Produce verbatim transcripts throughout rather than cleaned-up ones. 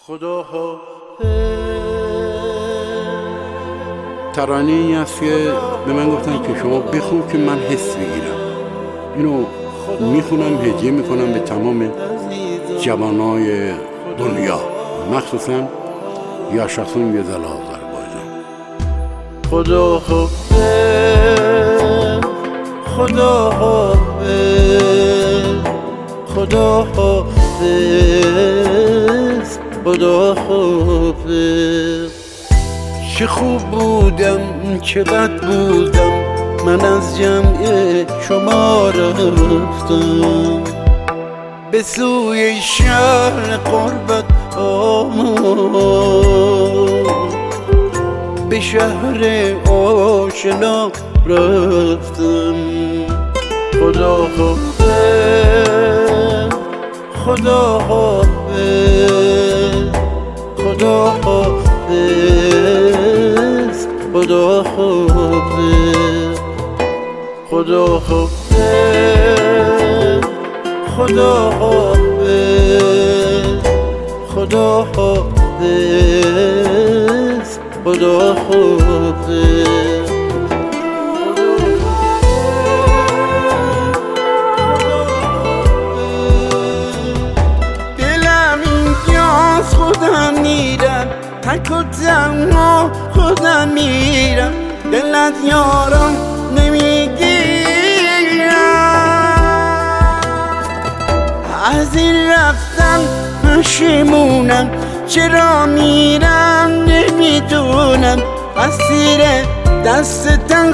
خدا ها ترانه‌ای است که به من گفتن که شما بخون که من حس بگیرم. اینو میخونم، هدیه میکنم به تمام جوانای دنیا، مخصوصا یا شخصون یه زل آذربایجان. خدا حافظ، خدا حافظ، خدا حافظ، خدا حافظ. چه خوب بودم چه بد بودم، من از جمع شما رفتم، به سوی شهر قربت آمد، به شهر آشنا رفتم. خدا حافظ، خدا حافظ، خدا حافظ، خدا حافظ، خدا حافظ، خدا حافظ، خدا حافظ، خدا حافظ. دلم اینجاست خودم میرم، تک و تنها خودم میرم، دلت یارم نمیگیرم، از این رفتن پشیمونم، چرا میرم نمیدونم، اسیر دست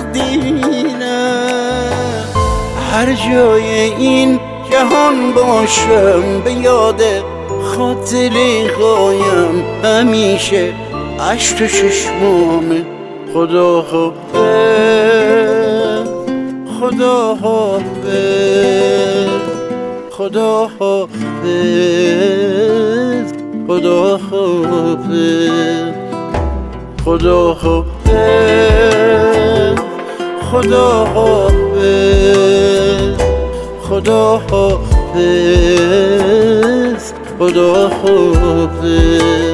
تقدیرم. هر جای این جهان باشم، به یاد خاطره قایم همیشه اشک تو چشمامه. خدا حافظ، خدا حافظ، خدا حافظ، خدا حافظ، خدا حافظ، خدا حافظ، خدا حافظ، خدا حافظ.